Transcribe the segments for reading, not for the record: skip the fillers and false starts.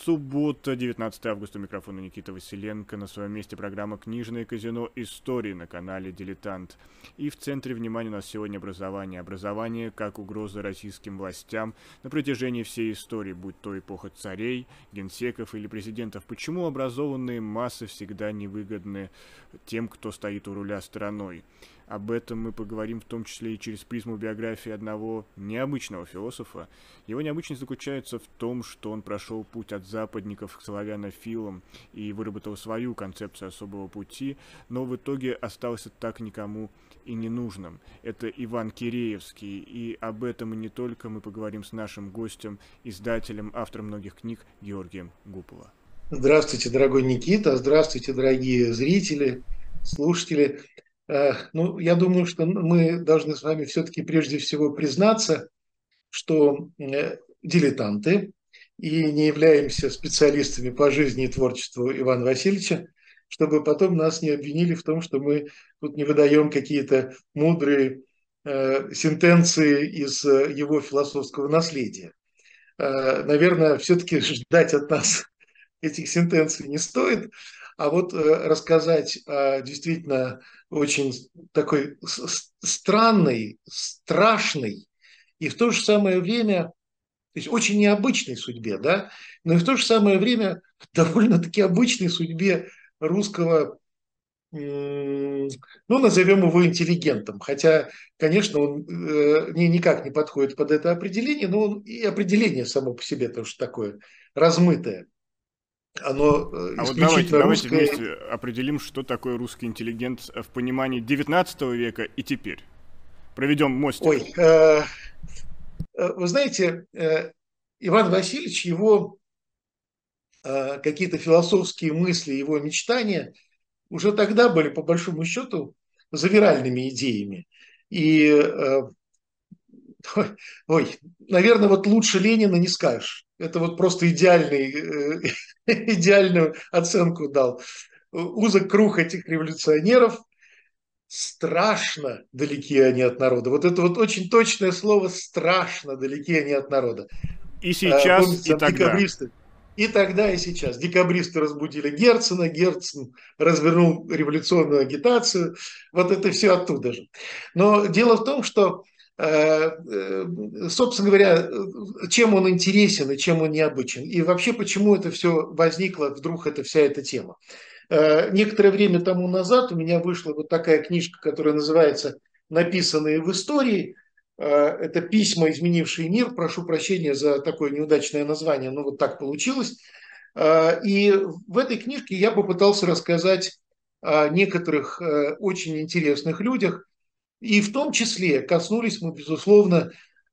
Суббота, 19 августа, у микрофона Никита Василенко. На своем месте программа «Книжное казино. Истории» на канале «Дилетант». И в центре внимания у нас сегодня образование. Образование как угроза российским властям на протяжении всей истории, будь то эпоха царей, генсеков или президентов. Почему образованные массы всегда невыгодны тем, кто стоит у руля страной? Об этом мы поговорим в том числе и через призму биографии одного необычного философа. Его необычность заключается в том, что он прошел путь от западников к славянофилам и выработал свою концепцию особого пути, но в итоге остался так никому и не нужным. Это Иван Киреевский, и об этом и не только мы поговорим с нашим гостем, издателем, автором многих книг Георгием Гупола. Здравствуйте, дорогой Никита, здравствуйте, дорогие зрители, слушатели. Я думаю, что мы должны с вами все-таки прежде всего признаться, что дилетанты и не являемся специалистами по жизни и творчеству Ивана Васильевича, чтобы потом нас не обвинили в том, что мы тут не выдаем какие-то мудрые сентенции из его философского наследия. Наверное, все-таки ждать от нас этих сентенций не стоит, а вот рассказать о действительно очень такой странной, страшной и в то же самое время, то есть очень необычной судьбе, да, но и в то же самое время довольно-таки обычной судьбе русского, ну, назовем его интеллигентом. Хотя, конечно, он никак не подходит под это определение, но он и определение само по себе тоже такое размытое. Оно А вот давайте, исключительно давайте русское. вместе определим, что такое русский интеллигент в понимании XIX века и теперь. Проведем мостик. Ой, вы знаете, Иван Васильевич, его какие-то философские мысли, его мечтания уже тогда были, по большому счету, завиральными идеями. И, ой, наверное, вот лучше Ленина не скажешь. Это вот просто идеальную оценку дал. Узок круг этих революционеров, страшно далеки они от народа. Вот это вот очень точное слово «страшно далеки они от народа». И сейчас, Помните, и там тогда. декабристы. И тогда, и сейчас. Декабристы разбудили Герцена, Герцен развернул революционную агитацию. Вот это все оттуда же. Но дело в том, что, собственно говоря, чем он интересен и чем он необычен. И вообще, почему это все возникло, вдруг вся эта тема. Некоторое время тому назад у меня вышла вот такая книжка, которая называется «Написанные в истории». Это письма, изменившие мир. Прошу прощения за такое неудачное название, но вот так получилось. И в этой книжке я попытался рассказать о некоторых очень интересных людях. И в том числе коснулись мы, безусловно,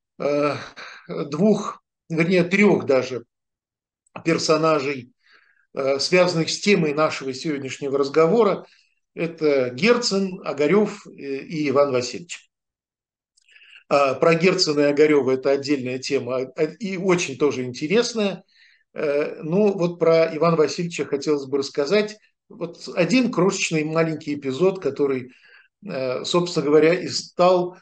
двух, вернее, трех даже персонажей, связанных с темой нашего сегодняшнего разговора. Это Герцен, Огарев и Иван Васильевич. Про Герцена и Огарева это отдельная тема и очень тоже интересная. Ну, вот про Ивана Васильевича хотелось бы рассказать. Вот один крошечный маленький эпизод, который, собственно говоря, и стал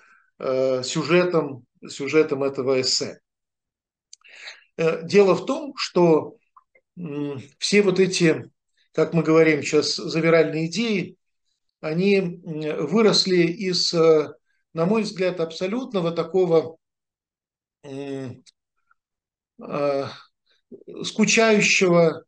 сюжетом этого эссе. Дело в том, что все вот эти, как мы говорим сейчас, завиральные идеи, они выросли из, на мой взгляд, абсолютного такого скучающего,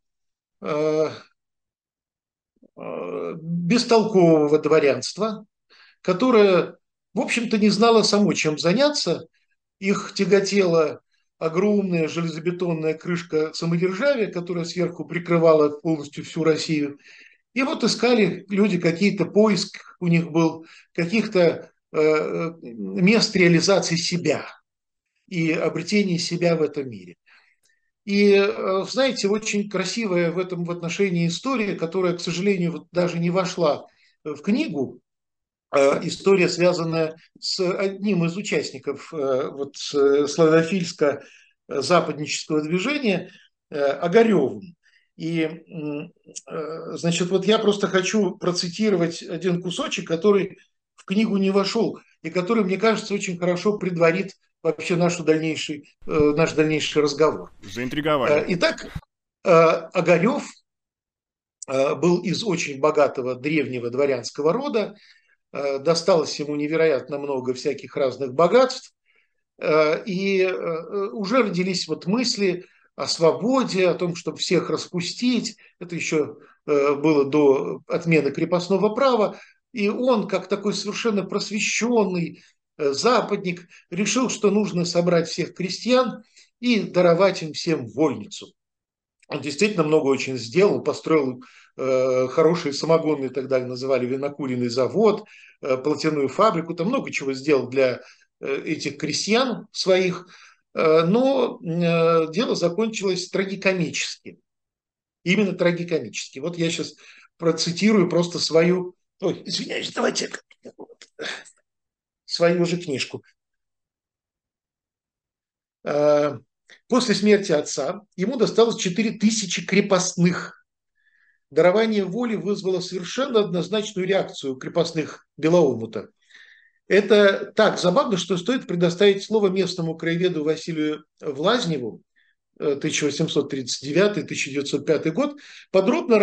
бестолкового дворянства, которое, в общем-то, не знало само, чем заняться. Их тяготела огромная железобетонная крышка самодержавия, которая сверху прикрывала полностью всю Россию. И вот искали люди какие-то, поиск у них был каких-то мест реализации себя и обретения себя в этом мире. И, знаете, очень красивая в отношении история, которая, к сожалению, вот даже не вошла в книгу, история, связанная с одним из участников вот, славянофильско-западнического движения, Огаревым. И, значит, вот я просто хочу процитировать один кусочек, который в книгу не вошел, и который, мне кажется, очень хорошо предварит вообще наш дальнейший разговор. Заинтриговали. Итак, Огарев был из очень богатого древнего дворянского рода, досталось ему невероятно много всяких разных богатств, и уже родились вот мысли о свободе, о том, чтобы всех распустить. Это еще было до отмены крепостного права. И он, как такой совершенно просвещенный западник, решил, что нужно собрать всех крестьян и даровать им всем вольницу. Он действительно много очень сделал, построил хороший самогонный, тогда называли винокуренный завод, платяную фабрику, там много чего сделал для этих крестьян своих, но дело закончилось трагикомически, именно трагикомически. Вот я сейчас процитирую просто свою, ой, извиняюсь, давайте свою же книжку. После смерти отца ему досталось 4000 крепостных. Дарование воли вызвало совершенно однозначную реакцию крепостных Белоумута. Это так забавно, что стоит предоставить слово местному краеведу Василию Влазневу, 1839-1905 год, подробно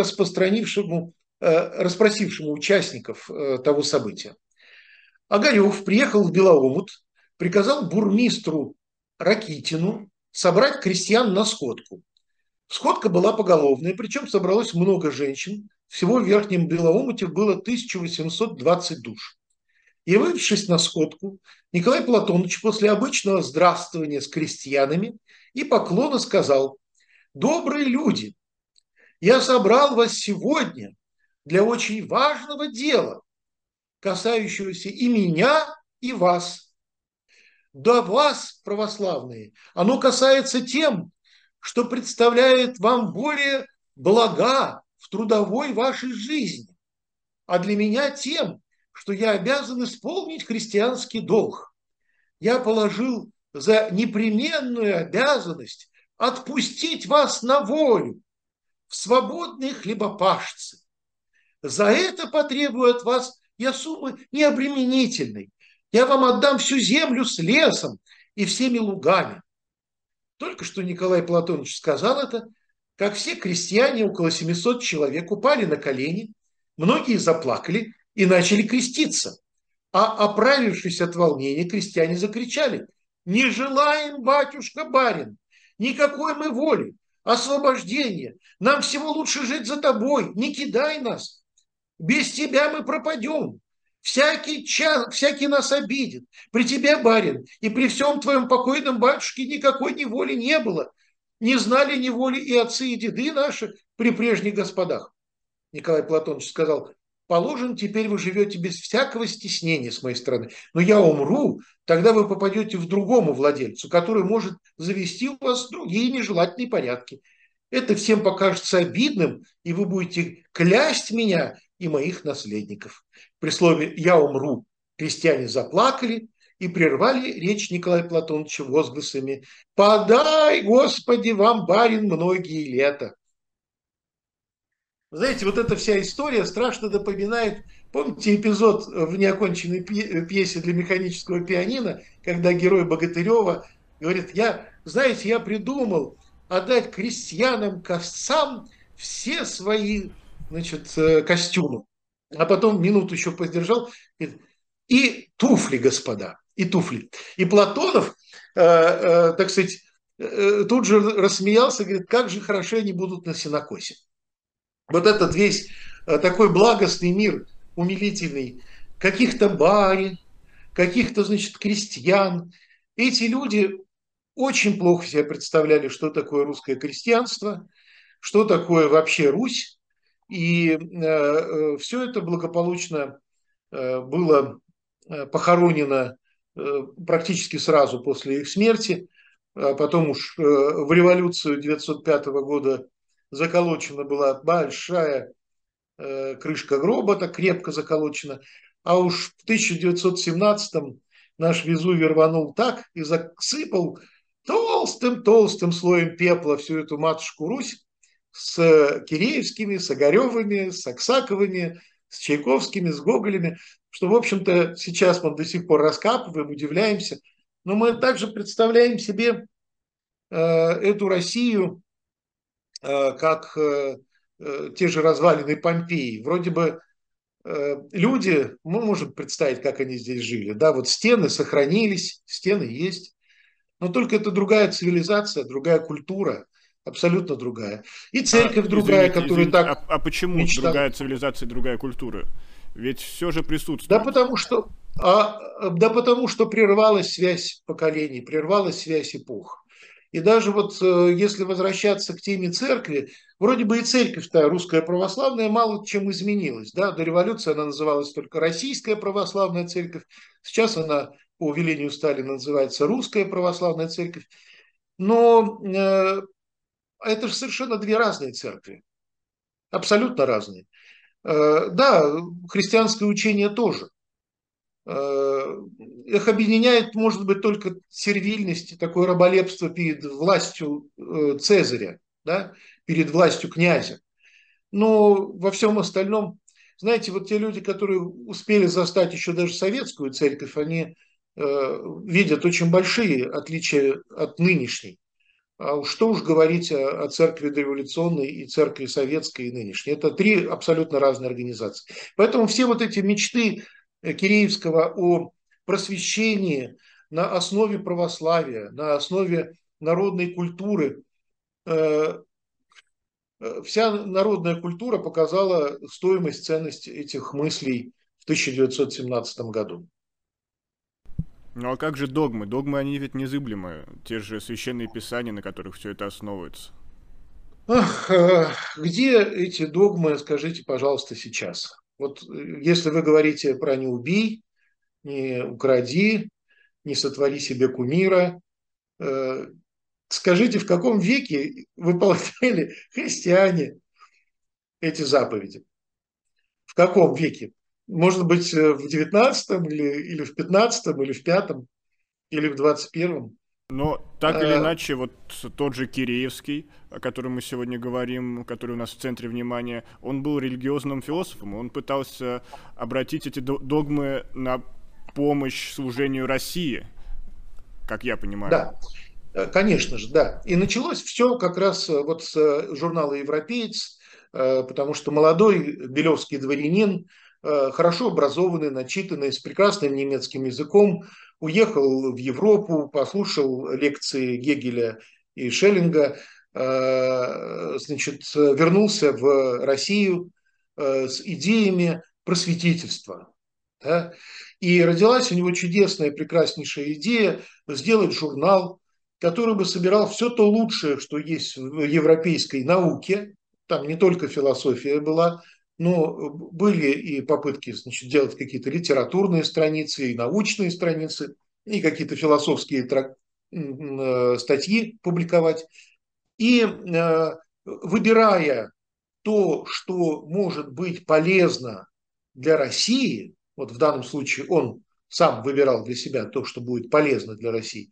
расспросившему участников того события. Огарев приехал в Белоумут, приказал бурмистру Ракитину собрать крестьян на сходку. Сходка была поголовная, причем собралось много женщин. Всего в Верхнем Белоумуте было 1820 душ. И выведшись на сходку, Николай Платонович после обычного здравствования с крестьянами и поклона сказал: «Добрые люди, я собрал вас сегодня для очень важного дела, касающегося и меня, и вас. Да вас, православные, оно касается тем, что представляет вам более блага в трудовой вашей жизни, а для меня тем, что я обязан исполнить христианский долг. Я положил за непременную обязанность отпустить вас на волю, в свободные хлебопашцы. За это потребую от вас я суммы необременительной. Я вам отдам всю землю с лесом и всеми лугами». Только что Николай Платонович сказал это, как все крестьяне, около 700 человек, упали на колени, многие заплакали и начали креститься. А оправившись от волнения, крестьяне закричали: «Не желаем, батюшка-барин, никакой мы воли, освобождения, нам всего лучше жить за тобой, не кидай нас, без тебя мы пропадем. Всякий нас обидит. При тебе, барин, и при всем твоем покойном батюшке никакой неволи не было. Не знали неволи и отцы, и деды наши при прежних господах». Николай Платонович сказал: «Положим, теперь вы живете без всякого стеснения с моей стороны, но я умру, тогда вы попадете в другому владельцу, который может завести у вас другие нежелательные порядки. Это всем покажется обидным, и вы будете клясть меня и моих наследников». При слове «я умру» крестьяне заплакали и прервали речь Николая Платоновича возгласами: «Подай, Господи, вам, барин, многие лета». Знаете, вот эта вся история страшно напоминает, помните эпизод в неоконченной пьесе для механического пианино, когда герой Богатырева говорит: знаете, я придумал отдать крестьянам косцам все свои, значит, костюмы. А потом минуту еще поддержал, и туфли, господа, и туфли. И Платонов, так сказать, тут же рассмеялся, говорит: как же хороши они будут на сенокосе. Вот этот весь такой благостный мир, умилительный, каких-то барин, каких-то, значит, крестьян. Эти люди очень плохо себе представляли, что такое русское крестьянство, что такое вообще Русь. И все это благополучно было похоронено практически сразу после их смерти. Потом уж в революцию 1905 года заколочена была большая крышка гроба, так крепко заколочена. А уж в 1917-м наш Везувий рванул так и засыпал толстым-толстым слоем пепла всю эту матушку Русь с Киреевскими, с Огаревыми, с Аксаковыми, с Чайковскими, с Гоголями, что, в общем-то, сейчас мы до сих пор раскапываем, удивляемся. Но мы также представляем себе эту Россию как те же развалины Помпеи. Вроде бы люди, мы можем представить, как они здесь жили. Да, вот стены сохранились, стены есть, но только это другая цивилизация, другая культура, абсолютно другая. И церковь другая, Извините, которая извините, так а почему мечтала. другая цивилизация, другая культура? Ведь все же Да присутствует. потому что, да потому что прервалась связь поколений, прервалась связь эпох. И даже вот если возвращаться к теме церкви, вроде бы и церковь-то русская православная мало чем изменилась. Да? До революции она называлась только Российская православная церковь. Сейчас она по велению Сталина называется Русская православная церковь. Но это же совершенно две разные церкви, абсолютно разные. Да, христианское учение тоже. Их объединяет, может быть, только сервильность, такое раболепство перед властью Цезаря, да, перед властью князя. Но во всем остальном, знаете, вот те люди, которые успели застать еще даже советскую церковь, они видят очень большие отличия от нынешней. А уж что уж говорить о церкви дореволюционной и церкви советской и нынешней. Это три абсолютно разные организации. Поэтому все вот эти мечты Киреевского о просвещении на основе православия, на основе народной культуры, э, вся народная культура показала стоимость, ценность этих мыслей в 1917 году. Ну а как же догмы? Догмы, они ведь незыблемые. Те же священные писания, на которых все это основывается. Ах, где эти догмы, скажите, пожалуйста, сейчас? Вот если вы говорите про «не убий», «не укради», «не сотвори себе кумира», э, скажите, в каком веке выполняли христиане эти заповеди? В каком веке? Может быть, в 19 или в 15 или в пятом или в 21? Но так или иначе, вот тот же Киреевский, о котором мы сегодня говорим, который у нас в центре внимания, он был религиозным философом, он пытался обратить эти догмы на помощь служению России, как я понимаю. Да, конечно же, да. И началось все как раз вот с журнала «Европеец», потому что молодой белевский дворянин, хорошо образованный, начитанный, с прекрасным немецким языком, уехал в Европу, послушал лекции Гегеля и Шеллинга, значит, вернулся в Россию с идеями просветительства. Да? И родилась у него чудесная, прекраснейшая идея сделать журнал, который бы собирал все то лучшее, что есть в европейской науке. Там не только философия была, но были и попытки, значит, делать какие-то литературные страницы, и научные страницы, и какие-то философские статьи публиковать. И выбирая то, что может быть полезно для России, вот в данном случае он сам выбирал для себя то, что будет полезно для России,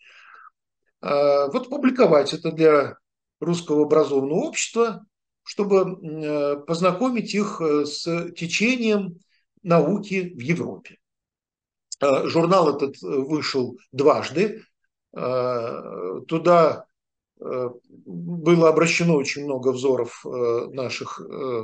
вот публиковать это для русского образованного общества, чтобы познакомить их с течением науки в Европе. Журнал этот вышел дважды. Туда было обращено очень много взоров наших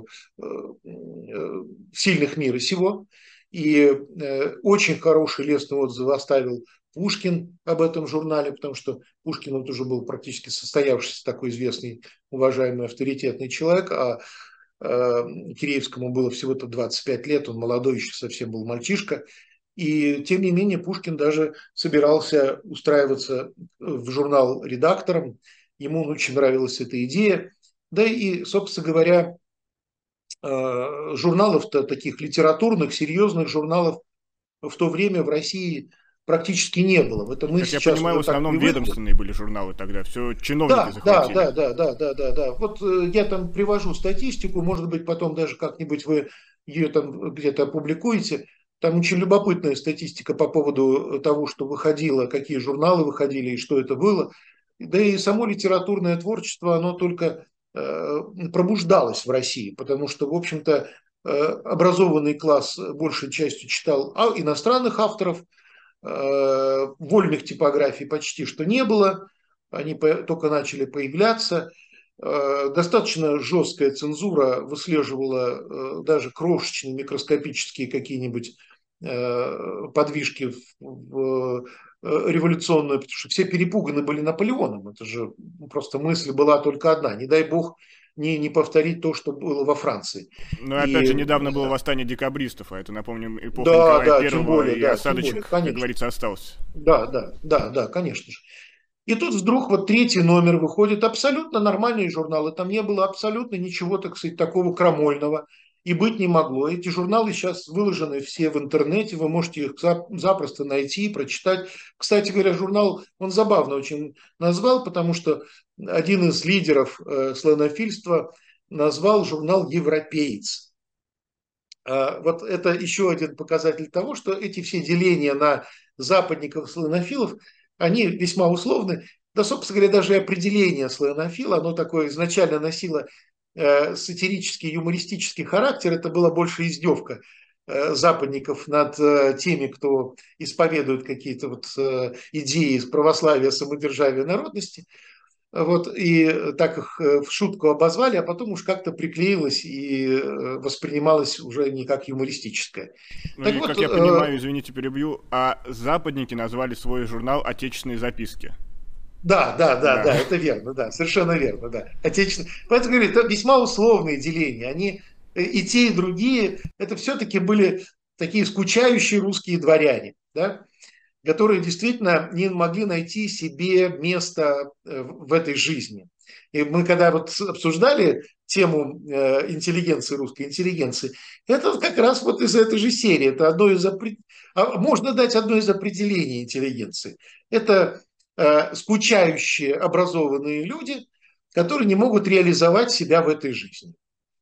сильных мира сего. И очень хороший лестный отзыв оставил Пушкин об этом журнале, потому что Пушкин вот уже был практически состоявшийся такой известный, уважаемый, авторитетный человек, а Киреевскому было всего-то 25 лет, он молодой еще совсем был мальчишка. И тем не менее Пушкин даже собирался устраиваться в журнал редактором, ему очень нравилась эта идея. Да и, собственно говоря, журналов-то таких литературных, серьезных журналов в то время в России практически не было. Это мы Как я сейчас понимаю, в уже так основном привыкли. ведомственные были журналы тогда, все чиновники Да, да, захватили. да, да, да, да, да, да. Вот я там привожу статистику, может быть, потом даже как-нибудь вы ее там где-то опубликуете. Там очень любопытная статистика по поводу того, что выходило, какие журналы выходили и что это было. Да и само литературное творчество, оно только пробуждалось в России, потому что, в общем-то, образованный класс большей частью читал иностранных авторов, вольных типографий почти что не было, они только начали появляться. достаточно жесткая цензура выслеживала даже крошечные микроскопические какие-нибудь подвижки в революционную, потому что все перепуганы были Наполеоном. Это же просто мысль была только одна. Не дай бог не повторить то, что было во Франции. Ну и опять И же, недавно было восстание декабристов, а это, напомним, эпоха да, Николая да, тем Первого, более, и да, тем более, осадочек, как конечно. говорится, остался. Да, да, да, да, конечно же. И тут вдруг вот третий номер выходит, абсолютно нормальные журналы, там не было абсолютно ничего, так сказать, такого крамольного, и быть не могло. Эти журналы сейчас выложены все в интернете, вы можете их запросто найти, прочитать. Кстати говоря, журнал, он забавно очень назвал, потому что один из лидеров славянофильства назвал журнал «Европеец». Вот это еще один показатель того, что эти все деления на западников и славянофилов, они весьма условны. Да, собственно говоря, даже и определение славянофила, оно такое изначально носило сатирический, юмористический характер. Это была больше издевка западников над теми, кто исповедует какие-то вот идеи православия, самодержавия, народности. Вот, и так их в шутку обозвали, а потом уж как-то приклеилось и воспринималось уже не как юмористическое. Ну Так и, вот, как я понимаю, извините, перебью, а западники назвали свой журнал «Отечественные записки». да, да, да, Да. да, это верно, да, совершенно верно, да. Отечественно. Поэтому, говорю, это весьма условные деления. Они и те, и другие, это все-таки были такие скучающие русские дворяне, да, которые действительно не могли найти себе место в этой жизни. И мы когда вот обсуждали тему интеллигенции, русской интеллигенции, это как раз вот из этой же серии. Это одно из можно дать одно из определений интеллигенции. Это скучающие образованные люди, которые не могут реализовать себя в этой жизни.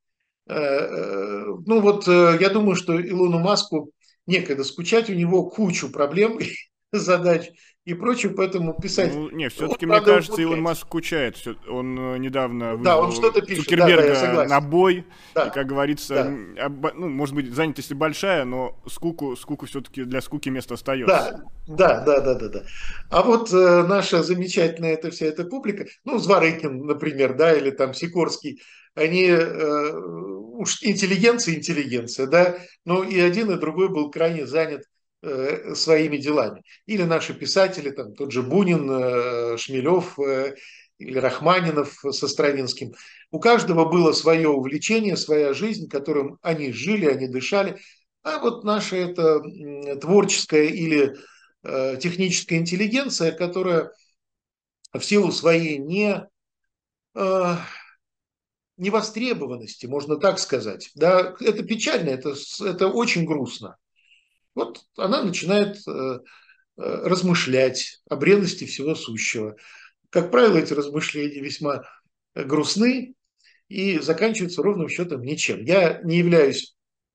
Ну вот я думаю, что Илону Маску некогда скучать, у него кучу проблем, задач и прочее, поэтому писать. Ну, не, Он, все-таки, мне правда, кажется, Илон умудряется. Маск скучает. Он недавно Да, он вызвал что-то пишет, да, да, я Цукерберга на согласен. бой. И, Да, как говорится, да, ну, может быть, занятость и большая, но скуку все-таки для скуки место остается. да, да, да, да, да, да. А вот наша замечательная вся эта публика, ну, Зворыкин, например, да, или там Сикорский, они уж интеллигенция, да, но и один, и другой был крайне занят своими делами. Или наши писатели, там тот же Бунин, Шмелев или Рахманинов со Стравинским. У каждого было свое увлечение, своя жизнь, которым они жили, они дышали. А вот наша это творческая или техническая интеллигенция, которая в силу своей э, невостребованности, можно так сказать, да, это печально, это очень грустно. Вот она начинает размышлять о бренности всего сущего. Как правило, эти размышления весьма грустны и заканчиваются ровным счетом ничем. Я не являюсь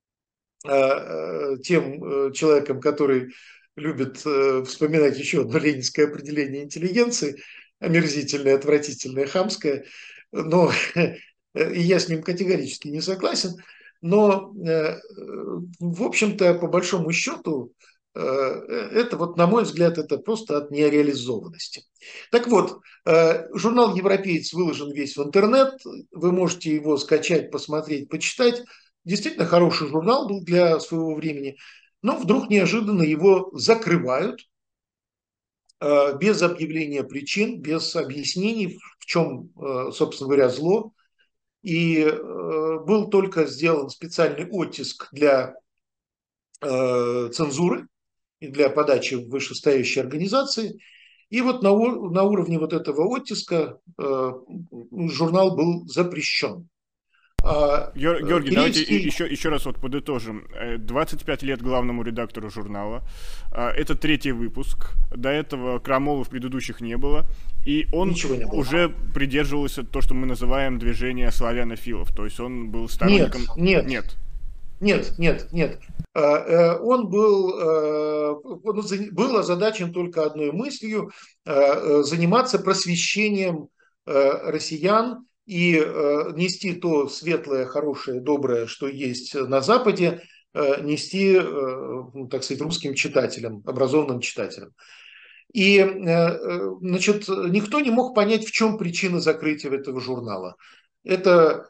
тем человеком, который любит вспоминать еще одно ленинское определение интеллигенции, омерзительное, отвратительное, хамское, но и я с ним категорически не согласен, но, в общем-то, по большому счету, это вот, на мой взгляд, это просто от нереализованности. Так вот, журнал «Европеец» выложен весь в интернет, вы можете его скачать, посмотреть, почитать. Действительно хороший журнал был для своего времени, но вдруг неожиданно его закрывают без объявления причин, без объяснений, в чем, собственно говоря, зло. И был только сделан специальный оттиск для цензуры и для подачи в вышестоящей организации. И вот на уровне вот этого оттиска журнал был запрещен. Георгий, давайте Киреевский. еще раз вот подытожим. 25 лет главному редактору журнала. Это третий выпуск. До этого крамолов предыдущих не было. И он Ничего не было. уже придерживался то, что мы называем движение славянофилов. То есть он был Нет, сторонником... нет, Нет. нет, нет, нет. Он был озадачен только одной мыслью – заниматься просвещением россиян и нести то светлое, хорошее, доброе, что есть на Западе, нести, так сказать, русским читателям, образованным читателям. И, значит, никто не мог понять, в чем причина закрытия этого журнала. Это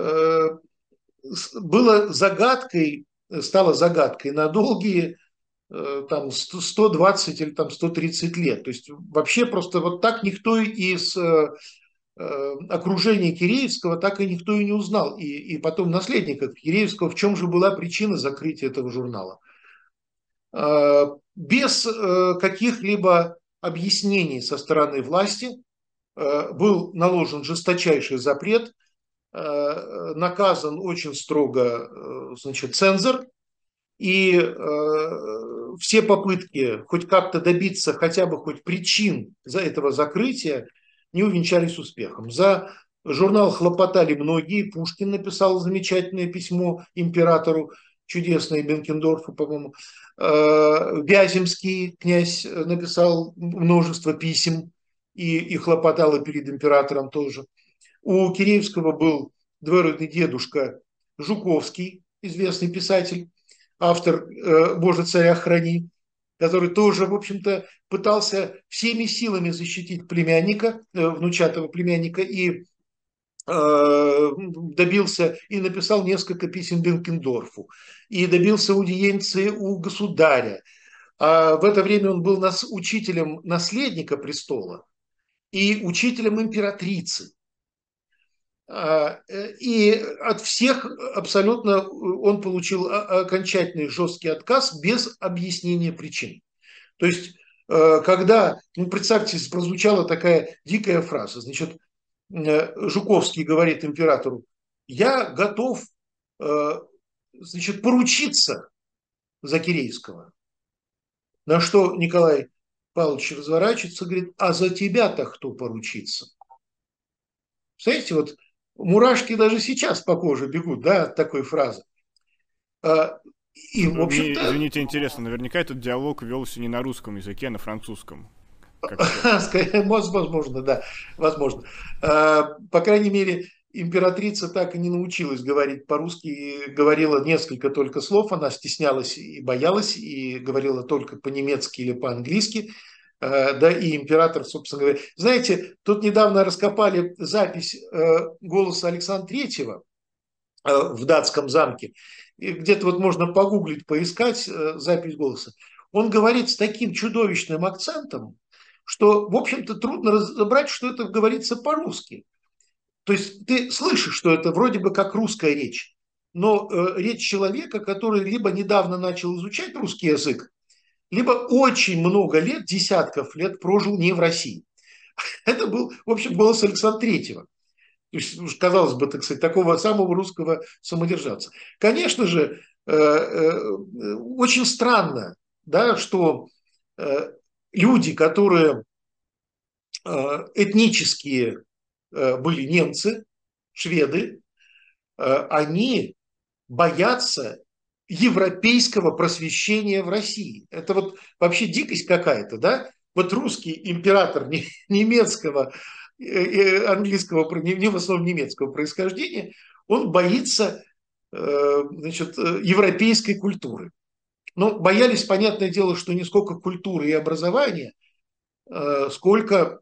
было загадкой, стало загадкой на долгие там 120 или там 130 лет. То есть вообще просто вот так никто из окружения Киреевского так и никто и не узнал. И потом наследников Киреевского, в чем же была причина закрытия этого журнала. Без каких-либо объяснений со стороны власти был наложен жесточайший запрет, наказан очень строго, значит, цензор, и все попытки хоть как-то добиться хотя бы хоть причин за этого закрытия не увенчались успехом. За журнал хлопотали многие. Пушкин написал замечательное письмо императору, чудесное, Бенкендорфу, по-моему. Вяземский князь написал множество писем и хлопотал перед императором тоже. У Киреевского был двоюродный дедушка Жуковский, известный писатель, автор «Боже, царя храни», который тоже, в общем-то, пытался всеми силами защитить племянника, внучатого племянника, и добился и написал несколько писем Бенкендорфу, и добился аудиенции у государя. А в это время он был учителем наследника престола и учителем императрицы. И от всех абсолютно он получил окончательный жесткий отказ без объяснения причин. То есть, когда, ну, представьте, прозвучала такая дикая фраза, значит, Жуковский говорит императору: я готов, значит, поручиться за Кирейского. На что Николай Павлович разворачивается и говорит: а за тебя-то кто поручится? Представляете, вот мурашки даже сейчас по коже бегут, да, от такой фразы. И, в Мне, общем-то... извините, интересно, наверняка этот диалог велся не на русском языке, а на французском. Возможно, да, возможно. По крайней мере, императрица так и не научилась говорить по-русски, и говорила несколько только слов, она стеснялась и боялась, и говорила только по-немецки или по-английски. Да, и император, собственно говоря... Знаете, тут недавно раскопали запись голоса Александра Третьего в датском замке. И где-то вот можно погуглить, поискать запись голоса. Он говорит с таким чудовищным акцентом, что, в общем-то, трудно разобрать, что это говорится по-русски. То есть ты слышишь, что это вроде бы как русская речь, но речь человека, который либо недавно начал изучать русский язык, либо очень много лет, десятков лет прожил не в России. Это был, в общем, голос Александра Третьего. То есть, казалось бы, так сказать, такого самого русского самодержавца. Конечно же, очень странно, да, что люди, которые этнические были немцы, шведы, они боятся европейского просвещения в России. Это вот вообще дикость какая-то, да? Вот русский император немецкого, английского, не в основном немецкого происхождения, он боится, значит, европейской культуры. Но боялись, понятное дело, что не сколько культуры и образования, сколько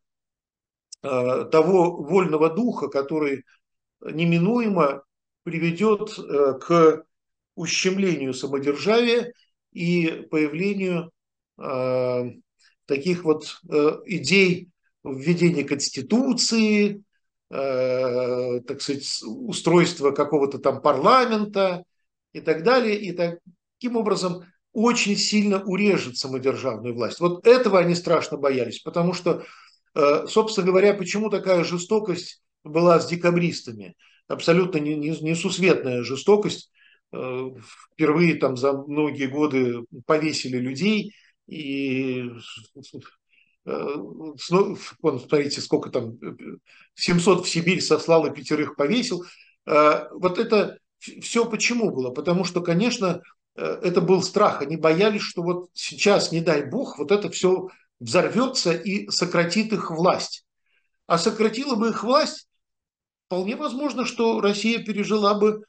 того вольного духа, который неминуемо приведет к ущемлению самодержавия и появлению таких вот идей введения конституции, так сказать, устройства какого-то там парламента и так далее. И таким образом очень сильно урежет самодержавную власть. Вот этого они страшно боялись, потому что, собственно говоря, почему такая жестокость была с декабристами? Абсолютно несусветная жестокость. Впервые там за многие годы повесили людей, и смотрите, сколько там, 700 в Сибирь сослал и 5 повесил. Вот это все почему было? Потому что, конечно, это был страх. Они боялись, что вот сейчас, не дай бог, вот это все взорвется и сократит их власть. А сократила бы их власть, вполне возможно, что Россия пережила бы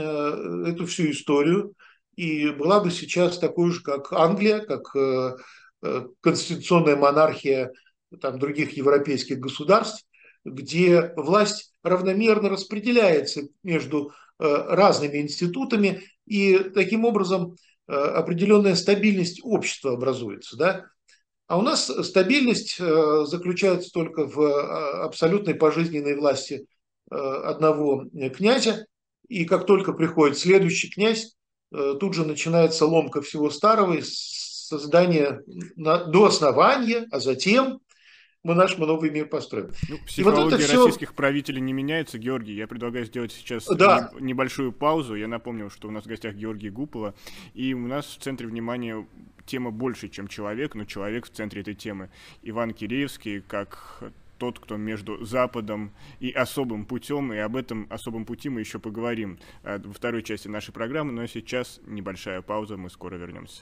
эту всю историю и была бы сейчас такой же, как Англия, как конституционная монархия там, других европейских государств, где власть равномерно распределяется между разными институтами, и таким образом определенная стабильность общества образуется. Да? А у нас стабильность заключается только в абсолютной пожизненной власти одного князя, и как только приходит следующий князь, тут же начинается ломка всего старого и создание до основания, а затем мы наш новый мир построим. Ну, И вот это психология все, российских правителей не меняется, Георгий. Я предлагаю сделать сейчас да, небольшую паузу. Я напомню, что у нас в гостях Георгий Гупола, и у нас в центре внимания тема больше, чем человек, но человек в центре этой темы. Иван Киреевский, как тот, кто между Западом и особым путем, и об этом особом пути мы еще поговорим во второй части нашей программы, но сейчас небольшая пауза, мы скоро вернемся.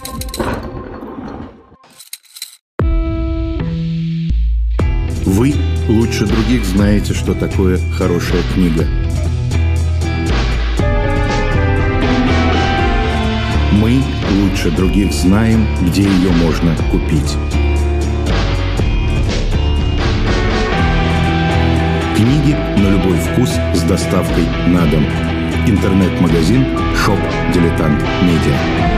Вы лучше других знаете, что такое хорошая книга. Мы лучше других знаем, где ее можно купить. Книги на любой вкус с доставкой на дом. Интернет-магазин Shop Dilettant Media.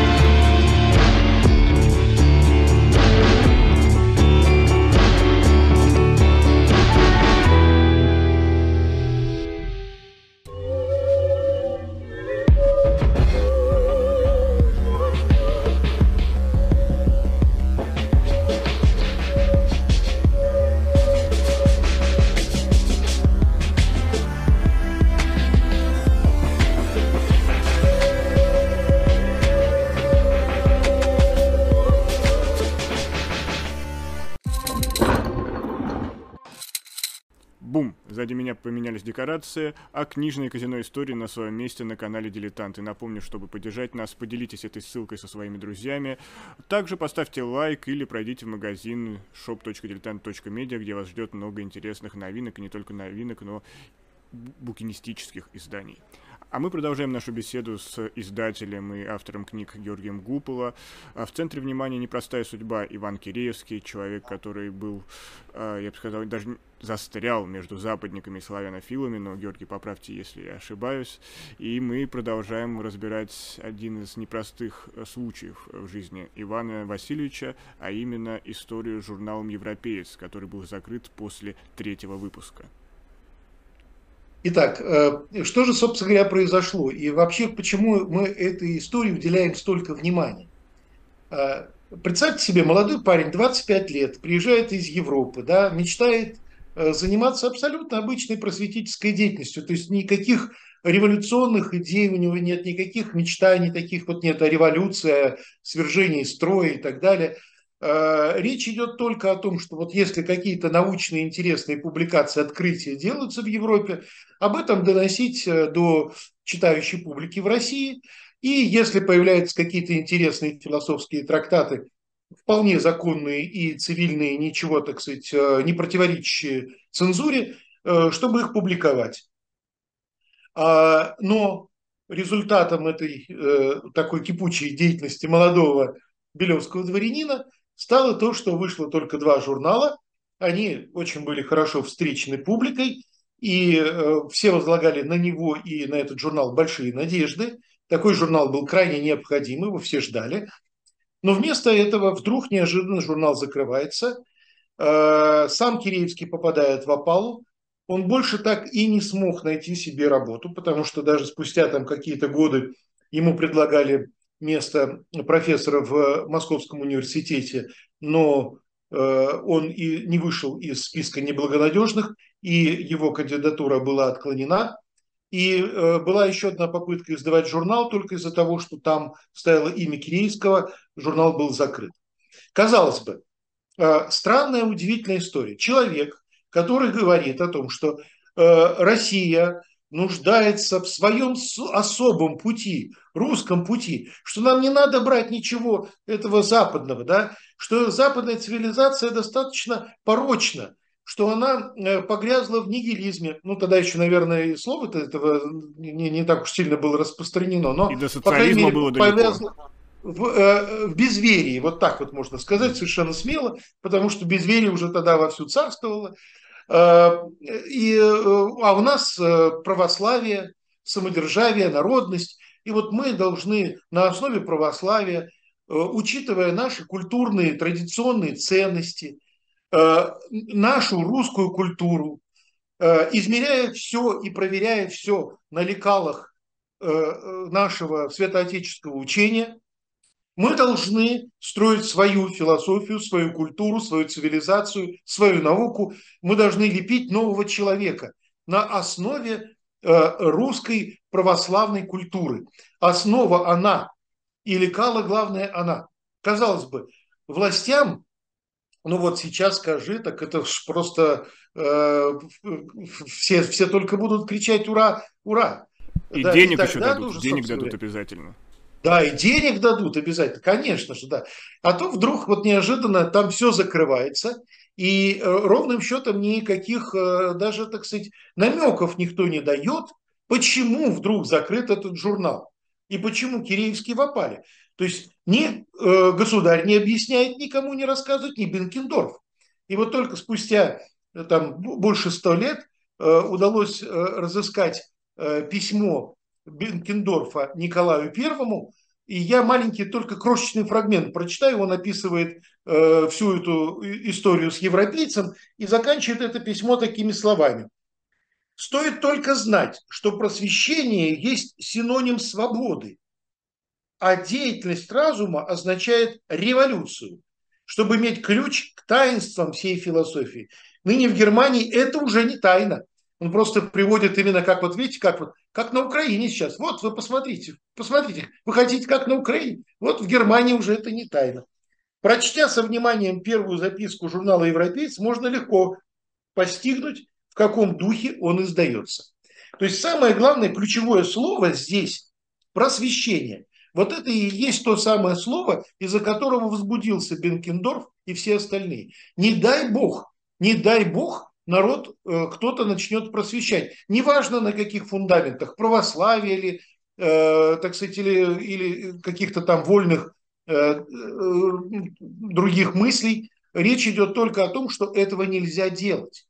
Бум! Сзади меня поменялись декорации, а книжные казино истории на своем месте на канале Дилетант. И напомню, чтобы поддержать нас, поделитесь этой ссылкой со своими друзьями. Также поставьте лайк или пройдите в магазин shop.diletant.media, где вас ждет много интересных новинок, и не только новинок, но букинистических изданий. А мы продолжаем нашу беседу с издателем и автором книг Георгием Гупола. В центре внимания непростая судьба Иван Киреевский, человек, который был, я бы сказал, даже застрял между западниками и славянофилами, но, Георгий, поправьте, если я ошибаюсь. И мы продолжаем разбирать один из непростых случаев в жизни Ивана Васильевича, а именно историю с журналом «Европеец», который был закрыт после 3-го выпуска. Итак, что же, собственно говоря, произошло? И вообще, почему мы этой истории уделяем столько внимания? Представьте себе, молодой парень, 25 лет, приезжает из Европы, да, мечтает заниматься абсолютно обычной просветительской деятельностью. То есть никаких революционных идей у него нет, никаких мечтаний, таких вот нет о революции, о свержении строя и так далее. Речь идет только о том, что вот если какие-то научные интересные публикации, открытия делаются в Европе, об этом доносить до читающей публики в России. И если появляются какие-то интересные философские трактаты, вполне законные и цивильные, ничего, так сказать, не противоречащие цензуре, чтобы их публиковать. Но результатом этой такой кипучей деятельности молодого белевского дворянина стало то, что вышло только 2 журнала. Они очень были хорошо встречены публикой, и все возлагали на него и на этот журнал большие надежды. Такой журнал был крайне необходим, его все ждали. Но вместо этого вдруг неожиданно журнал закрывается. Сам Киреевский попадает в опалу. Он больше так и не смог найти себе работу, потому что даже спустя там какие-то годы ему предлагали место профессора в Московском университете, но он и не вышел из списка неблагонадежных, и его кандидатура была отклонена. И была еще одна попытка издавать журнал, только из-за того, что там стояло имя Киреевского, журнал был закрыт. Казалось бы, странная, удивительная история. Человек, который говорит о том, что Россия нуждается в своем особом пути, русском пути, что нам не надо брать ничего этого западного, да, что западная цивилизация достаточно порочна, что она погрязла в нигилизме. Ну, тогда еще, наверное, и слово-то этого не так уж сильно было распространено, но, И до по крайней социализма мере, было повязло. далеко. в безверии, вот так вот можно сказать совершенно смело, потому что безверие уже тогда вовсю царствовало. А у нас православие, самодержавие, народность. И вот мы должны на основе православия, учитывая наши культурные, традиционные ценности, нашу русскую культуру, измеряя все и проверяя все на лекалах нашего святоотеческого учения, мы должны строить свою философию, свою культуру, свою цивилизацию, свою науку. Мы должны лепить нового человека на основе русской православной культуры. Основа она, и лекало главное она. Казалось бы, властям, ну вот сейчас скажи, так это ж просто все только будут кричать «Ура! Ура!». И Да, денег и еще тогда дадут, тоже, денег собственно дадут говоря, обязательно. да, и денег дадут обязательно, конечно же, да. А то вдруг вот неожиданно там все закрывается, и ровным счетом никаких даже, так сказать, намеков никто не дает, почему вдруг закрыт этот журнал и почему Киреевские вопали. То есть ни государь не объясняет, никому не рассказывает, ни Бенкендорф. И вот только спустя там больше 100 лет удалось разыскать письмо Бенкендорфа Николаю Первому, и я маленький только крошечный фрагмент прочитаю, он описывает всю эту историю с европейцем и заканчивает это письмо такими словами. Стоит только знать, что просвещение есть синоним свободы, а деятельность разума означает революцию. Чтобы иметь ключ к таинствам всей философии. Ныне в Германии это уже не тайна. Он просто приводит именно как, вот видите, как на Украине сейчас. Вот вы посмотрите, вы хотите как на Украине? Вот в Германии уже это не тайна. Прочтя со вниманием первую записку журнала «Европейец», можно легко постигнуть, в каком духе он издается. То есть самое главное, ключевое слово здесь – просвещение. Вот это и есть то самое слово, из-за которого возбудился Бенкендорф и все остальные. Не дай бог народ кто-то начнет просвещать. Неважно на каких фундаментах, православие или, так сказать, или каких-то там вольных других мыслей. Речь идет только о том, что этого нельзя делать.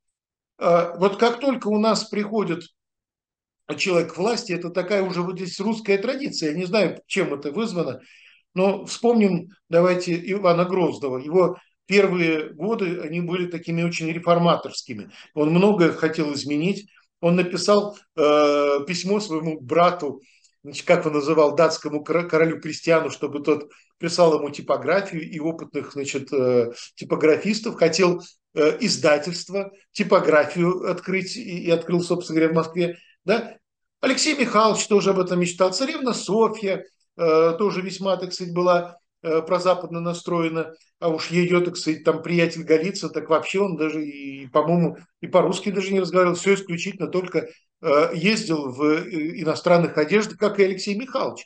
Вот как только у нас приходит человек к власти, это такая уже вот здесь русская традиция. Я не знаю, чем это вызвано, но вспомним, давайте, Ивана Гроздова. Его первые годы, они были такими очень реформаторскими. Он многое хотел изменить. Он написал письмо своему брату, значит, как он называл, датскому королю Кристиану, чтобы тот прислал ему типографию и опытных, значит, типографистов. Хотел издательство, типографию открыть и открыл, собственно говоря, в Москве. Да? Алексей Михайлович тоже об этом мечтал. Царевна Софья тоже весьма, так сказать, была прозападно настроена. А уж ее, так сказать, там приятель Голицын, так вообще он даже, и, по-моему, и по-русски даже не разговаривал. Все исключительно только ездил в иностранных одеждах, как и Алексей Михайлович.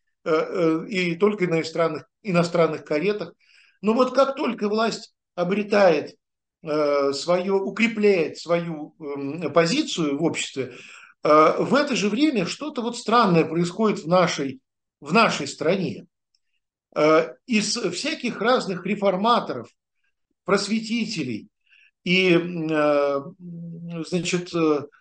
И только на иностранных каретах. Но вот как только власть обретает укрепляет свою позицию в обществе, в это же время что-то вот странное происходит в нашей стране. Из всяких разных реформаторов, просветителей и, значит,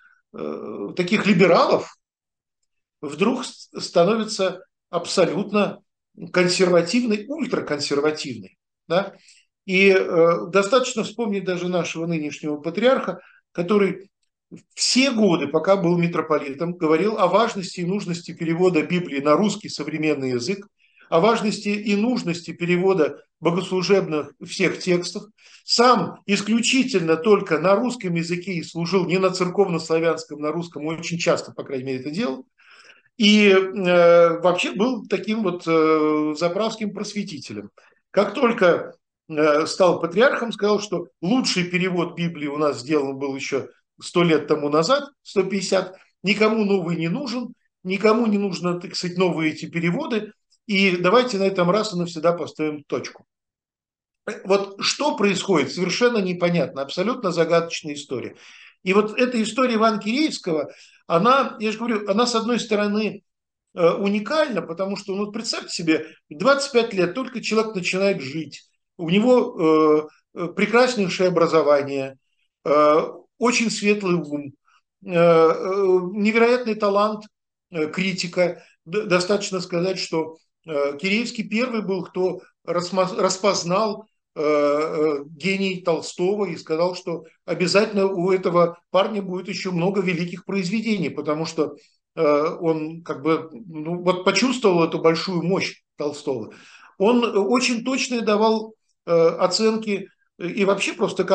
таких либералов вдруг становится абсолютно консервативной, ультраконсервативной. Да? И достаточно вспомнить даже нашего нынешнего патриарха, который все годы, пока был митрополитом, говорил о важности и нужности перевода Библии на русский современный язык, о важности и нужности перевода богослужебных всех текстов. Сам исключительно только на русском языке и служил, не на церковно-славянском, на русском, очень часто, по крайней мере, это делал. И вообще был таким вот заправским просветителем. Как только стал патриархом, сказал, что лучший перевод Библии у нас сделан был еще 100 лет тому назад, 150, никому новый не нужен, никому не нужно, так сказать, новые эти переводы, и давайте на этом раз и навсегда поставим точку. Вот что происходит, совершенно непонятно, абсолютно загадочная история. И вот эта история Ивана Киреевского, она, я же говорю, она с одной стороны уникально, потому что, ну, представьте себе, 25 лет только человек начинает жить, у него прекраснейшее образование, очень светлый ум, невероятный талант критика. Достаточно сказать, что Киреевский первый был, кто распознал гений Толстого и сказал, что обязательно у этого парня будет еще много великих произведений, потому что он как бы ну, вот почувствовал эту большую мощь Толстого. Он очень точно давал оценки и вообще просто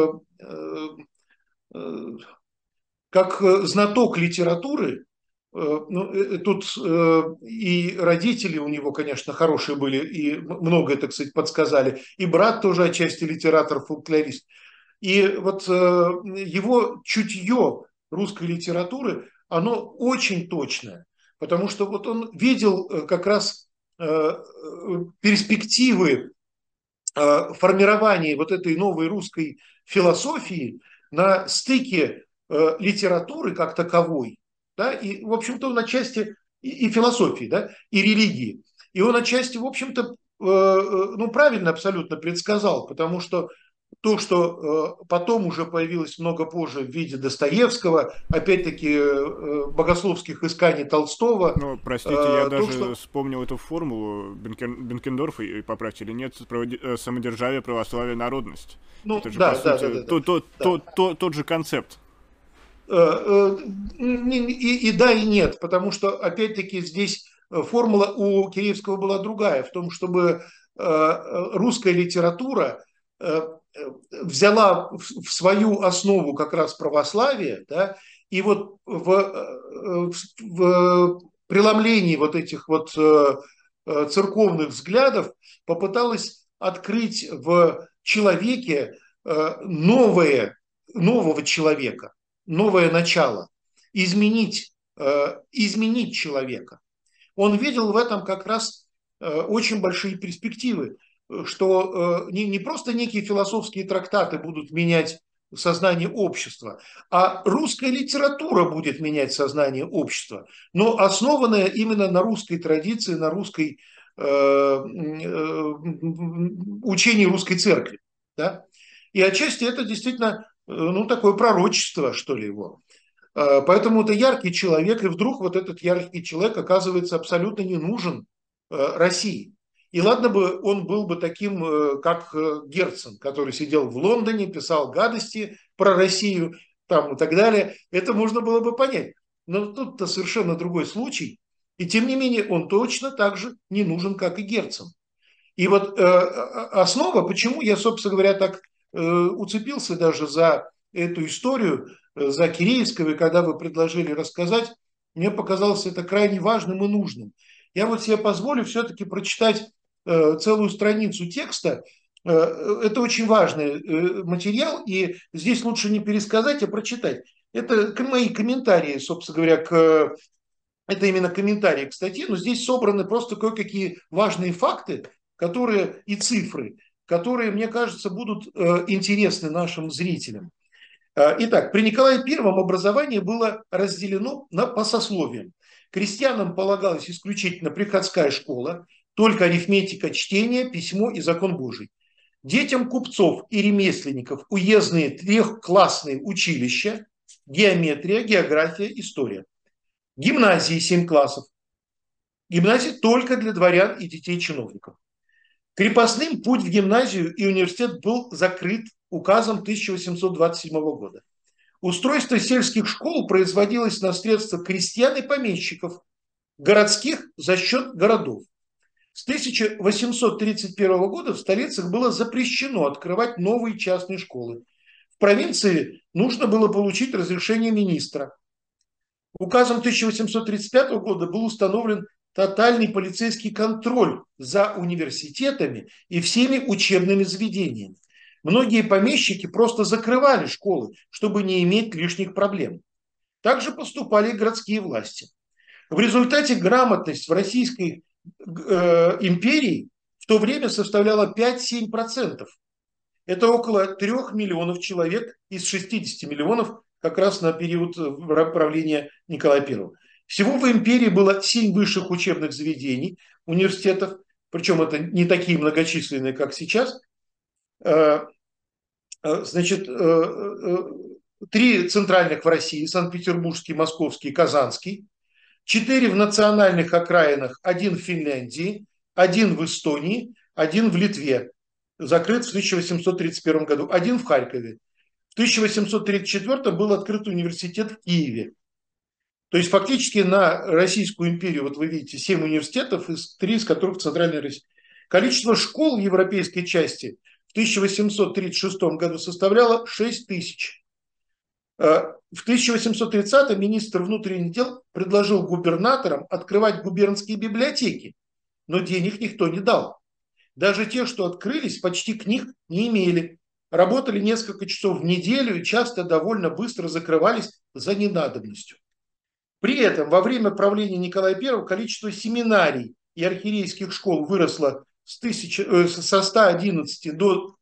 как знаток литературы. Ну, тут и родители у него, конечно, хорошие были, и многое, так сказать, подсказали. И брат тоже отчасти литератор-фольклорист. И вот его чутье русской литературы, оно очень точное, потому что вот он видел как раз перспективы формирования вот этой новой русской философии на стыке литературы как таковой, да, и, в общем-то, он отчасти и философии, да, и религии. И он отчасти, в общем-то, ну, правильно абсолютно предсказал, потому что то, что потом уже появилось много позже в виде Достоевского, опять-таки богословских исканий Толстого. Ну, простите, я даже что... вспомнил эту формулу Бенкендорфа, и поправьте или нет, самодержавие, православие, народность. Ну, это же, да, по сути, тот же концепт. И да, и нет, потому что, опять-таки, здесь формула у Киреевского была другая, в том, чтобы русская литература взяла в свою основу как раз православие, да, и вот в преломлении вот этих вот церковных взглядов попыталась открыть в человеке нового человека, новое начало, изменить человека. Он видел в этом как раз очень большие перспективы, что не просто некие философские трактаты будут менять сознание общества, а русская литература будет менять сознание общества, но основанная именно на русской традиции, на русской учении русской церкви. Да? И отчасти это действительно ну, такое пророчество, что ли, его. Поэтому это яркий человек, и вдруг вот этот яркий человек оказывается абсолютно не нужен России. И ладно бы он был бы таким, как Герцен, который сидел в Лондоне, писал гадости про Россию там, и так далее. Это можно было бы понять. Но тут-то совершенно другой случай. И тем не менее он точно так же не нужен, как и Герцен. И вот основа, почему я, собственно говоря, так уцепился даже за эту историю, за Киреевского, и когда вы предложили рассказать, мне показалось это крайне важным и нужным. Я вот себе позволю все-таки прочитать целую страницу текста. Это очень важный материал, и здесь лучше не пересказать, а прочитать. Это мои комментарии, собственно говоря, это именно комментарии к статье, но здесь собраны просто кое-какие важные факты, которые и цифры, которые, мне кажется, будут интересны нашим зрителям. Итак, при Николае I образование было разделено по сословиям. Крестьянам полагалась исключительно приходская школа, только арифметика, чтение, письмо и закон Божий. Детям купцов и ремесленников уездные трехклассные училища, геометрия, география, история. Гимназии 7 классов. Гимназии только для дворян и детей чиновников. Крепостным путь в гимназию и университет был закрыт указом 1827 года. Устройство сельских школ производилось на средства крестьян и помещиков, городских за счет городов. С 1831 года в столицах было запрещено открывать новые частные школы. В провинции нужно было получить разрешение министра. Указом 1835 года был установлен тотальный полицейский контроль за университетами и всеми учебными заведениями. Многие помещики просто закрывали школы, чтобы не иметь лишних проблем. Также поступали и городские власти. В результате грамотность в Российской империи в то время составляла 5-7%. Это около 3 миллионов человек из 60 миллионов как раз на период правления Николая I. Всего в империи было 7 высших учебных заведений, университетов, причем это не такие многочисленные, как сейчас. Значит, 3 центральных в России: Санкт-Петербургский, Московский, Казанский. 4 в национальных окраинах: 1 в Финляндии, 1 в Эстонии, 1 в Литве, закрыт в 1831 году, 1 в Харькове. В 1834 был открыт университет в Киеве. То есть фактически на Российскую империю, вот вы видите, 7 университетов, 3 из которых в Центральной России. Количество школ в европейской части в 1836 году составляло 6 тысяч. В 1830-м министр внутренних дел предложил губернаторам открывать губернские библиотеки, но денег никто не дал. Даже те, что открылись, почти книг не имели. Работали несколько часов в неделю и часто довольно быстро закрывались за ненадобностью. При этом во время правления Николая I количество семинарий и архиерейских школ выросло со 111 до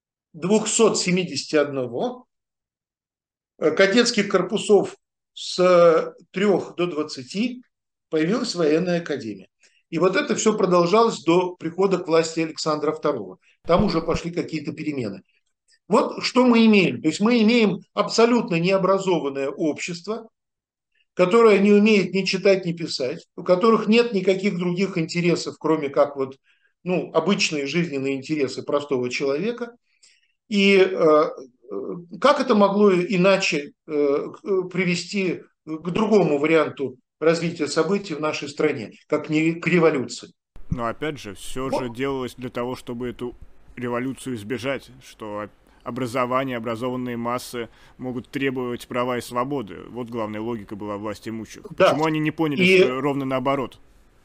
271, кадетских корпусов с 3 до 20, появилась военная академия. И вот это все продолжалось до прихода к власти Александра II. Там уже пошли какие-то перемены. Вот что мы имеем. То есть мы имеем абсолютно необразованное общество, которое не умеет ни читать, ни писать, у которых нет никаких других интересов, кроме как вот, обычные жизненные интересы простого человека. И как это могло иначе привести к другому варианту развития событий в нашей стране, как не к революции? Но опять же, все же делалось для того, чтобы эту революцию избежать, что образование, образованные массы могут требовать права и свободы. Вот главная логика была власти имущих. Да. Почему они не поняли, что ровно наоборот?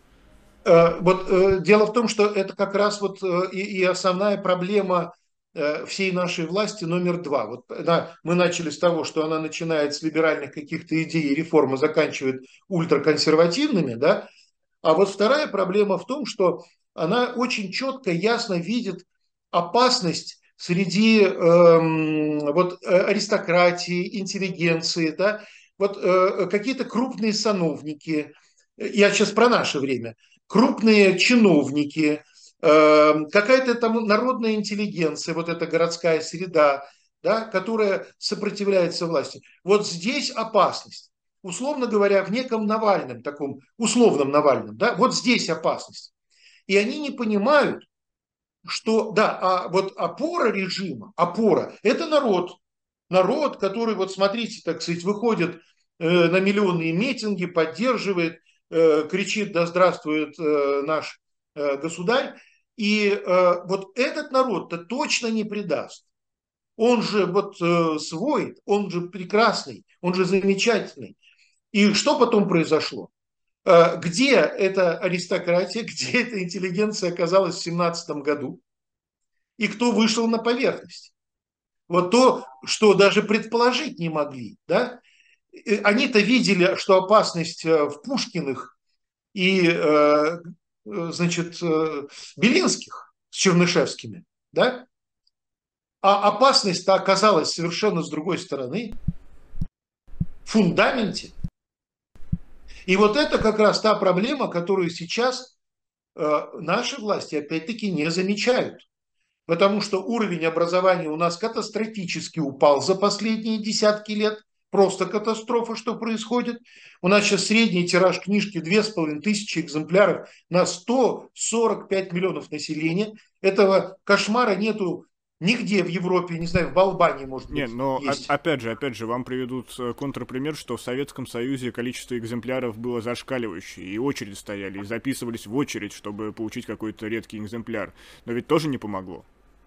Вот дело в том, что это как раз вот и основная проблема всей нашей власти номер 2. Вот, мы начали с того, что она начинает с либеральных каких-то идей и реформ, заканчивает ультраконсервативными, да? А вот вторая проблема в том, что она очень четко, ясно видит опасность среди аристократии, интеллигенции, да? Вот какие-то крупные сановники, я сейчас про наше время, крупные чиновники, какая-то там народная интеллигенция, вот эта городская среда, да, которая сопротивляется власти. Вот здесь опасность. Условно говоря, в неком Навальном, таком условном Навальном, да, вот здесь опасность. И они не понимают, что, да, вот опора режима, это народ. Народ, который, вот смотрите, так сказать, выходит на миллионные митинги, поддерживает, кричит: да здравствует наш государь. И вот этот народ-то точно не предаст. Он же вот свой, он же прекрасный, он же замечательный. И что потом произошло? Где эта аристократия, где эта интеллигенция оказалась в 17 году? И кто вышел на поверхность? Вот то, что даже предположить не могли. Да? Они-то видели, что опасность в Пушкиных и, значит, Белинских с Чернышевскими, да? А опасность-то оказалась совершенно с другой стороны, в фундаменте. И вот это как раз та проблема, которую сейчас наши власти опять-таки не замечают. Потому что уровень образования у нас катастрофически упал за последние десятки лет. Просто катастрофа, что происходит. У нас сейчас средний тираж книжки 2500 экземпляров на 145 миллионов населения. Этого кошмара нету нигде в Европе, не знаю, в Албании, может быть. Нет, но есть. Опять же, вам приведут контрпример, что в Советском Союзе количество экземпляров было зашкаливающее, и очередь стояли, и записывались в очередь, чтобы получить какой-то редкий экземпляр. Но ведь тоже не помогло.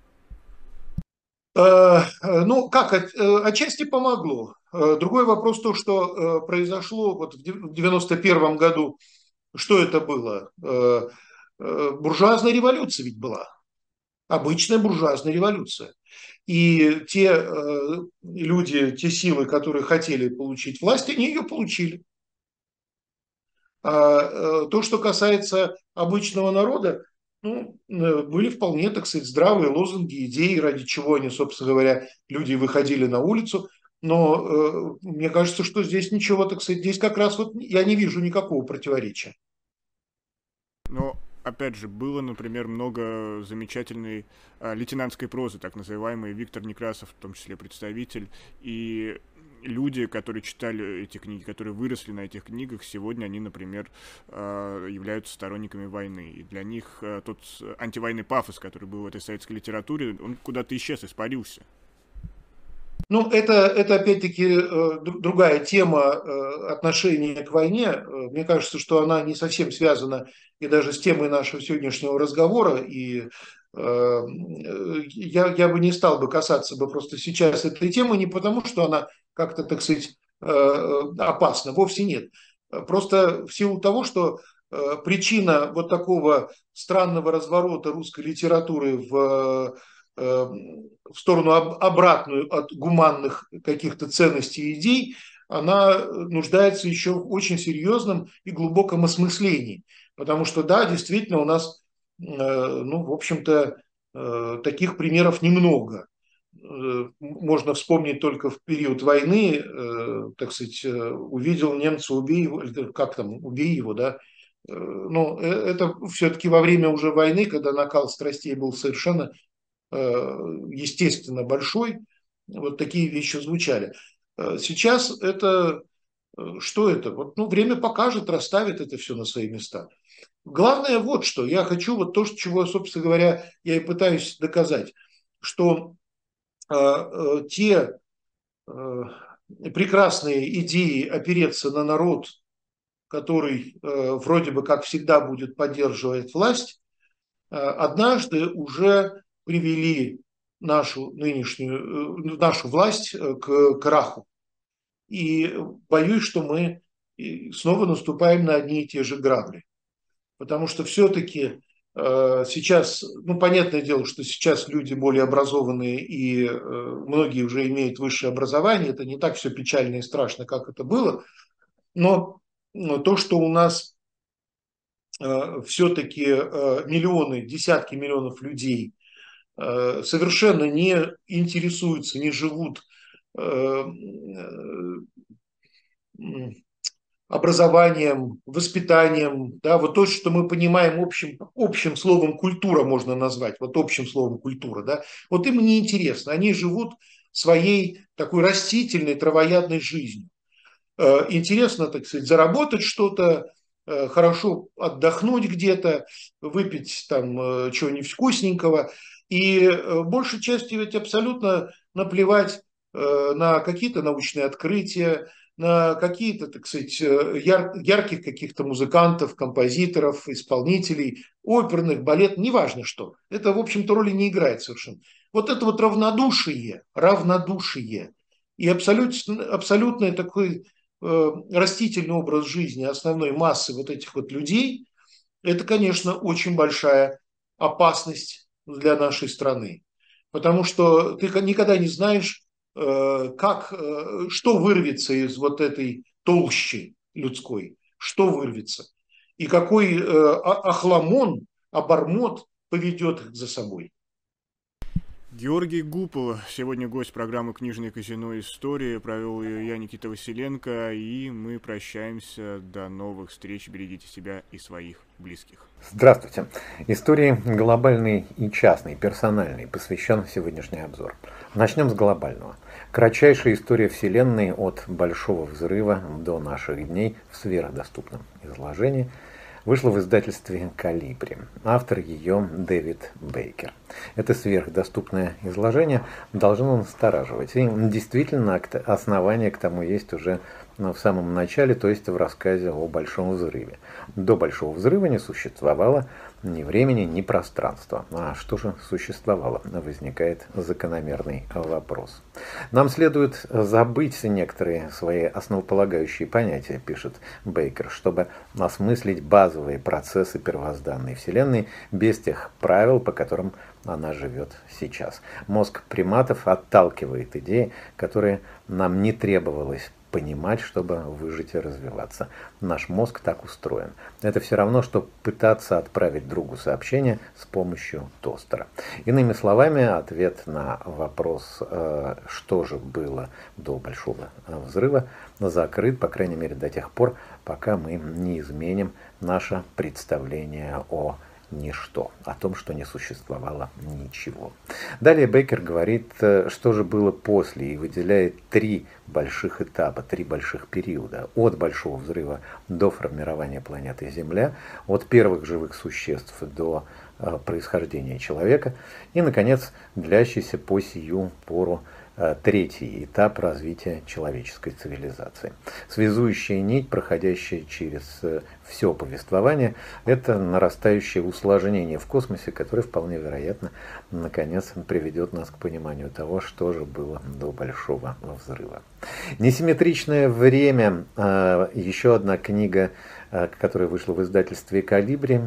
Ну, как, отчасти помогло. Другой вопрос то, что произошло вот в 91 году. Что это было? Буржуазная революция ведь была. Обычная буржуазная революция. И те люди, те силы, которые хотели получить власть, они ее получили. А то, что касается обычного народа, были вполне, так сказать, здравые лозунги, идеи, ради чего они, собственно говоря, люди выходили на улицу. Но мне кажется, что здесь ничего, так сказать, здесь как раз вот я не вижу никакого противоречия. Но, опять же, было, например, много замечательной лейтенантской прозы, так называемой, Виктор Некрасов, в том числе представитель, и люди, которые читали эти книги, которые выросли на этих книгах, сегодня они, например, являются сторонниками войны. И для них тот антивоенный пафос, который был в этой советской литературе, он куда-то исчез, испарился. Ну, это опять-таки другая тема отношения к войне. Мне кажется, что она не совсем связана и даже с темой нашего сегодняшнего разговора. И я бы не стал бы касаться бы просто сейчас этой темы не потому, что она как-то, так сказать, опасна. Вовсе нет. Просто в силу того, что причина вот такого странного разворота русской литературы в сторону обратную от гуманных каких-то ценностей и идей, она нуждается еще в очень серьезном и глубоком осмыслении. Потому что, да, действительно, у нас, ну, в общем-то, таких примеров немного. Можно вспомнить только в период войны, так сказать, увидел немца, убей его, как там, убей его, да. Но это все-таки во время уже войны, когда накал страстей был совершенно естественно большой, вот такие вещи звучали. Сейчас это, что это? Вот, ну, время покажет, расставит это все на свои места. Главное вот что, я хочу вот то, чего, собственно говоря, я и пытаюсь доказать, что те прекрасные идеи опереться на народ, который вроде бы как всегда будет поддерживать власть, однажды уже привели нашу нынешнюю, нашу власть к краху. И боюсь, что мы снова наступаем на одни и те же грабли. Потому что все-таки сейчас, ну, понятное дело, что сейчас люди более образованные и многие уже имеют высшее образование, это не так все печально и страшно, как это было, но то, что у нас все-таки миллионы, десятки миллионов людей совершенно не интересуются, не живут образованием, воспитанием, да, вот то, что мы понимаем общим словом культура можно назвать, вот общим словом культура, да, вот им не интересно, они живут своей такой растительной, травоядной жизнью. Интересно, так сказать, заработать что-то, хорошо отдохнуть где-то, выпить там чего-нибудь вкусненького, и большей частью ведь абсолютно наплевать на какие-то научные открытия, на какие-то, так сказать, ярких каких-то музыкантов, композиторов, исполнителей, оперных, балет, неважно что. Это, в общем-то, роли не играет совершенно. Вот это вот равнодушие и абсолютный такой растительный образ жизни основной массы вот этих вот людей, это, конечно, очень большая опасность для нашей страны. Потому что ты никогда не знаешь, что вырвется из вот этой толщи людской, что вырвется, и какой охламон, обормот поведет их за собой. Георгий Гупал, сегодня гость программы «Книжное казино. История». Провел ее я, Никита Василенко, и мы прощаемся. До новых встреч. Берегите себя и своих близких. Здравствуйте. Истории глобальной и частной, персональной посвящен сегодняшний обзор. Начнем с глобального. Кратчайшая история Вселенной от Большого взрыва до наших дней в сверхдоступном изложении вышла в издательстве «Калибри». Автор ее Дэвид Бейкер. Это сверхдоступное изложение должно настораживать. И действительно, основания к тому есть уже в самом начале, то есть в рассказе о Большом взрыве. До Большого взрыва не существовало ни времени, ни пространства. А что же существовало? Возникает закономерный вопрос. Нам следует забыть некоторые свои основополагающие понятия, пишет Бейкер, чтобы осмыслить базовые процессы первозданной Вселенной без тех правил, по которым она живет сейчас. Мозг приматов отталкивает идеи, которые нам не требовалось понимать, чтобы выжить и развиваться. Наш мозг так устроен. Это все равно, что пытаться отправить другу сообщение с помощью тостера. Иными словами, ответ на вопрос, что же было до Большого взрыва, закрыт, по крайней мере, до тех пор, пока мы не изменим наше представление о ничто, о том, что не существовало ничего. Далее Бейкер говорит, что же было после, и выделяет 3 больших этапа, 3 больших периода. От Большого взрыва до формирования планеты Земля, от первых живых существ до происхождения человека и, наконец, длящийся по сию пору 3-й этап развития человеческой цивилизации. Связующая нить, проходящая через все повествование, это нарастающее усложнение в космосе, которое вполне вероятно, наконец, приведет нас к пониманию того, что же было до Большого взрыва. «Несимметричное время», еще одна книга, которая вышла в издательстве «Калибри»,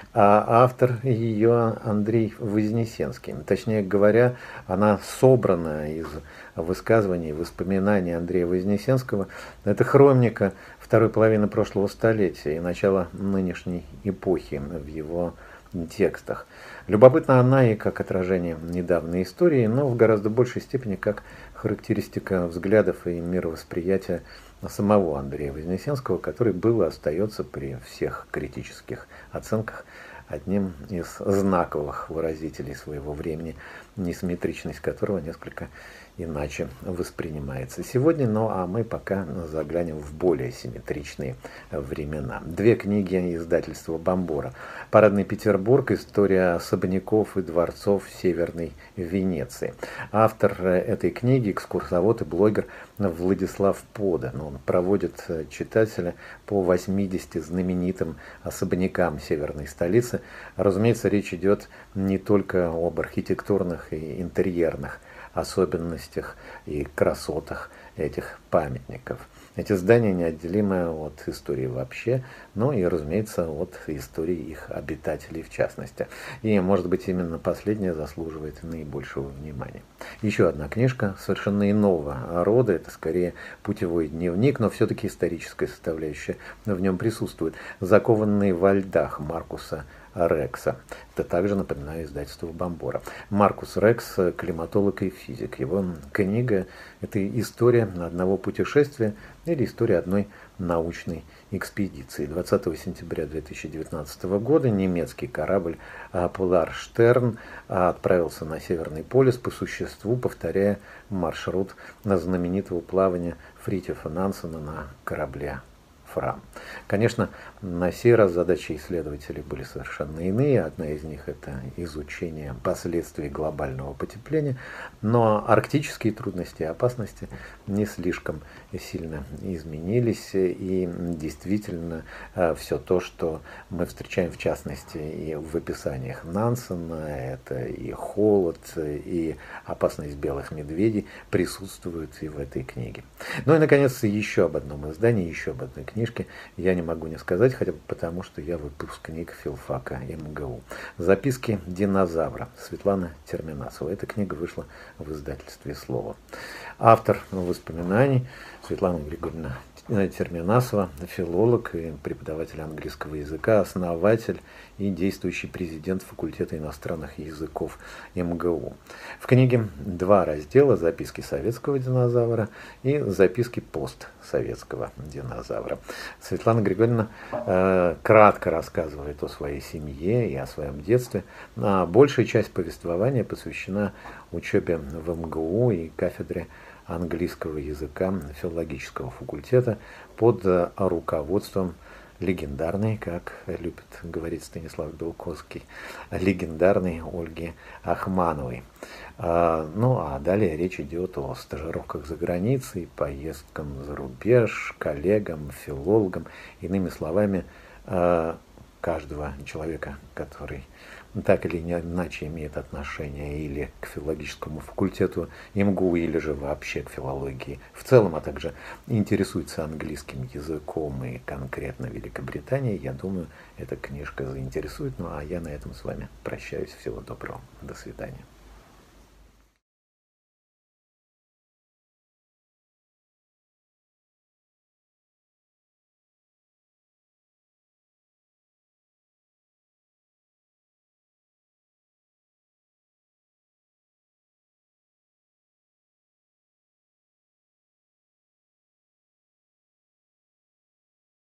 а автор ее Андрей Вознесенский. Точнее говоря, она собрана из высказываний, воспоминаний Андрея Вознесенского. Это хроника второй половины прошлого столетия и начала нынешней эпохи в его текстах. Любопытна она и как отражение недавней истории, но в гораздо большей степени как характеристика взглядов и мировосприятия самого Андрея Вознесенского, который был и остается при всех критических оценках одним из знаковых выразителей своего времени, несимметричность которого несколько иначе воспринимается сегодня. Ну а мы пока заглянем в более симметричные времена. 2 книги издательства Бомбора. «Парадный Петербург. История особняков и дворцов Северной Венеции». Автор этой книги, экскурсовод и блогер Владислав Пода. Он проводит читателя по 80 знаменитым особнякам северной столицы. Разумеется, речь идет не только об архитектурных и интерьерных особенностях и красотах этих памятников. Эти здания неотделимы от истории вообще, но и, разумеется, от истории их обитателей в частности. И, может быть, именно последняя заслуживает наибольшего внимания. Еще одна книжка совершенно иного рода, это скорее путевой дневник, но все-таки историческая составляющая в нем присутствует. «Закованные во льдах» Маркуса Рекса. Это также, напоминаю, издательство Бомбора. Маркус Рекс – климатолог и физик. Его книга – это история одного путешествия или история одной научной экспедиции. 20 сентября 2019 года немецкий корабль Polarstern отправился на Северный полюс, по существу повторяя маршрут знаменитого плавания Фритьофа Нансена на корабле Фрам. Конечно, на сей раз задачи исследователей были совершенно иные. Одна из них – это изучение последствий глобального потепления, но арктические трудности и опасности не слишком сильно изменились, и действительно все то, что мы встречаем в частности и в описаниях Нансена, это и холод, и опасность белых медведей, присутствуют и в этой книге. Ну и, наконец, еще об одном издании, еще об одной книжке я не могу не сказать, хотя бы потому, что я выпускник филфака МГУ. «Записки динозавра» Светлана Терминасова. Эта книга вышла в издательстве «Слово». Автор воспоминаний Светлана Григорьевна Терминасова, филолог и преподаватель английского языка, основатель и действующий президент факультета иностранных языков МГУ. В книге 2 раздела: «Записки советского динозавра» и «Записки постсоветского динозавра». Светлана Григорьевна кратко рассказывает о своей семье и о своем детстве, а большая часть повествования посвящена учебе в МГУ и кафедре английского языка филологического факультета под руководством легендарной, как любит говорить Станислав Белковский, легендарной Ольги Ахмановой. Ну а далее речь идет о стажировках за границей, поездкам за рубеж, коллегам, филологам, иными словами, каждого человека, который так или иначе имеет отношение или к филологическому факультету МГУ, или же вообще к филологии в целом, а также интересуется английским языком и конкретно Великобританией, я думаю, эта книжка заинтересует. Ну а я на этом с вами прощаюсь. Всего доброго. До свидания.